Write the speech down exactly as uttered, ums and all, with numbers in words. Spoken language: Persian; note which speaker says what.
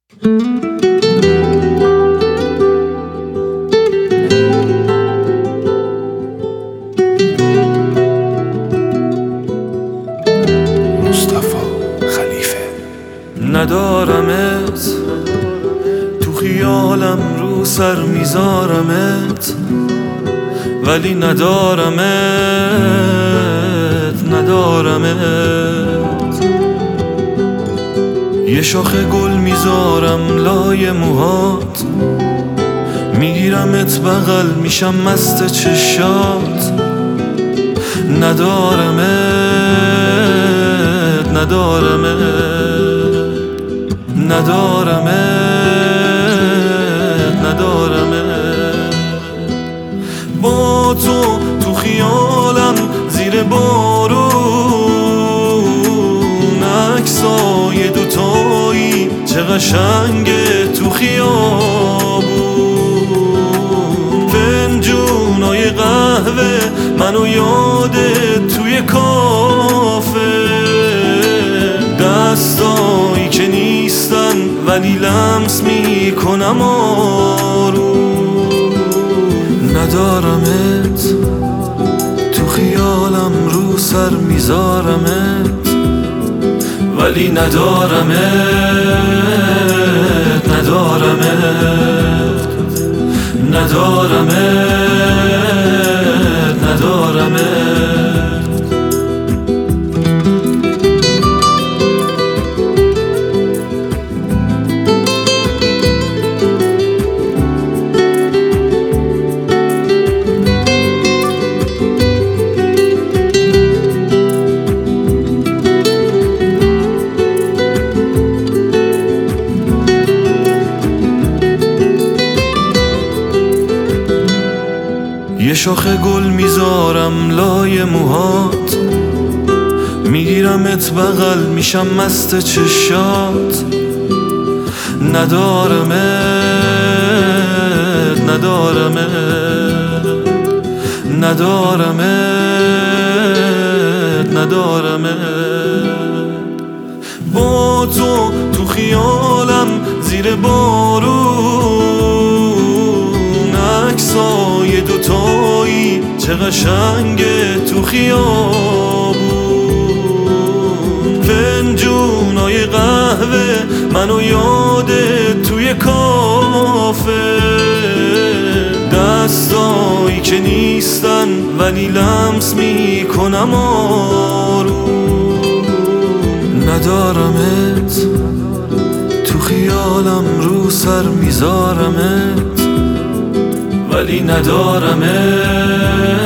Speaker 1: ندارمت تو خیالم، رو سر میذارمت، ولی ندارمت ندارمت. یه شاخه گل میذارم لای موهات، میگیرمت بغل میشم مست چشات. ندارمت ندارمت ندارمت ندارمت. با تو تو خیالم زیر بارون، عکسای دوتایی چه قشنگه تو خیابون. فنجونای قهوه منو یاده توی کافه، دستایی که نیستن ولی لمس میکنم آروم. ندارمت تو خیالم، رو سر میذارمت، ولی ندارمت ندارمت ندارمت ندارمت. یه شاخه گل میذارم لای موهات، میگیرمت بغل میشم مست چشات. ندارمت ندارمت ندارمت ندارمت. با تو تو خیالم زیر بارون، عکسای دوتایی چه قشنگه تو خیابون. فنجونای قهوه منو یاده توی کافه، دستایی که نیستن ولی لمس میکنم آروم. ندارمت تو خیالم، رو سر میذارمت، ولی ندارمت